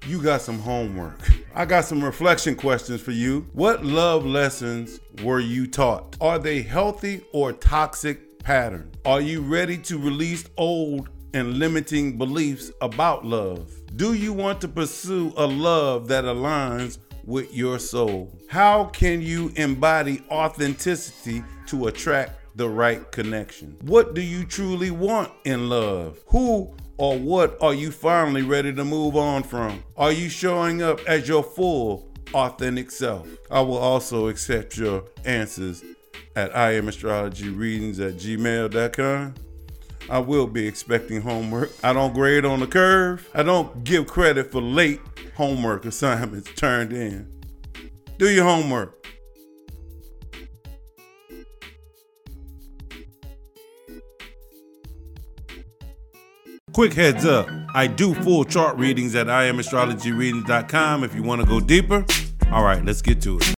you got some homework. I got some reflection questions for you. What love lessons were you taught? Are they healthy or toxic patterns? Are you ready to release old and limiting beliefs about love? Do you want to pursue a love that aligns with your soul? How can you embody authenticity to attract the right connection? What do you truly want in love? Who or what are you finally ready to move on from? Are you showing up as your full, authentic self? I will also accept your answers at IamAstrologyReadings@gmail.com. I will be expecting homework. I don't grade on the curve. I don't give credit for late homework assignments turned in. Do your homework. Quick heads up, I do full chart readings at IamAstrologyReadings.com if you want to go deeper. All right, let's get to it.